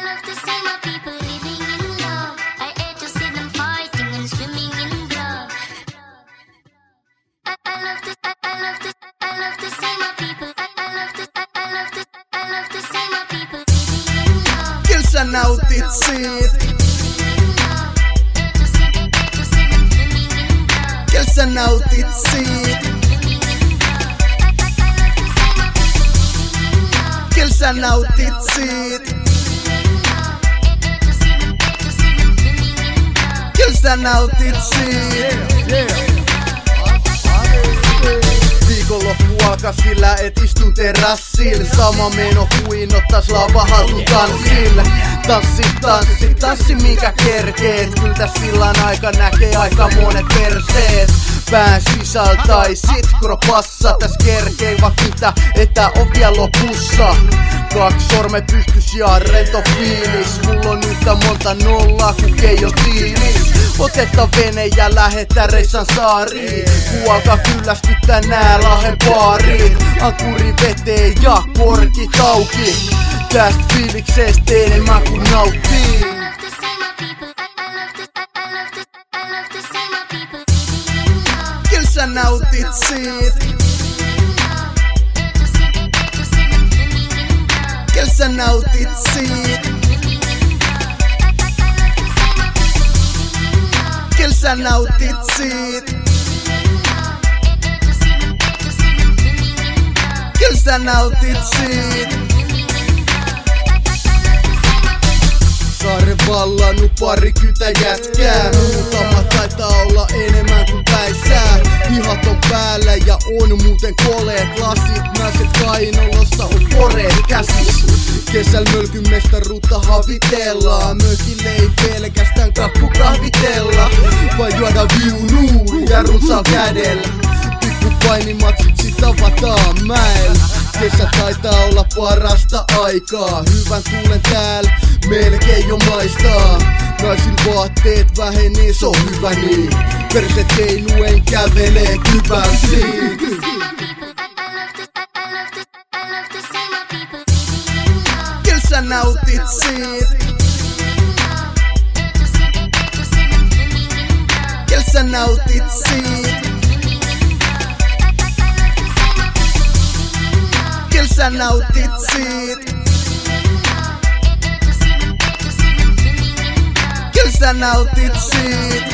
love to see my people living in love. I hate to see them fighting and swimming in blood. I love to see my people. I love to see my people living in love. Kyllä sä nautit siitä. Kyllä sä nautit siitä. Kyllä sä nautit siitä. Kyllä sä nautit siitä. Viikonloppu alkas sillä et istun terassille. Sama meno kuin ottais lavahaltu tanssille. Tanssi minkä kerkeet. Kyllä täs sillan aika näkee aika monet perseet. Pään sisällä tai sit kropassa. Täs kerkei vakita, että on vielä lopussa. 2 sorme pystys ja rento fiilis. Mulla on yhtä monta nollaa ku Keijo tiilis. Otetta vene ja lähetä Reissan saariin. Ku alkaa kyllästyttää nää Lahden baariin. Ankkuri veteen ja korkit auki. Täst fiiliksestä enemmän kun nauttii. Kyllä sä nautit siitä. Kyllä sä nautit siitä. Kyllä sä nautit siitä. Kyllä sä nautit siitä. Saaren vallannut parikymmentä jätkää. Muutama taitaa olla enemmän kuin päissää. Hihat on päällä ja on muuten koleet lasit. Naiset kainalossa on poreet käsis. Kesällä mölkyn mestaruutta havitellaan. Mökille ei pelkästään kakku kahvitella, vaan juoda viunuu ja runsaalla kädellä. Painimatsit sit avataan mäellä. Kesä taitaa olla parasta aikaa. Hyvän tuulen täällä melkein jo maistaa. Naisin vaatteet vähenee, se on hyvä niin. Perset keinuen kävelee kypänsiin. Kyllä sä nautit siitä. Kyllä sä nautit siitä. Kyllä sä nautit siitä. Kyllä sä nautit siitä.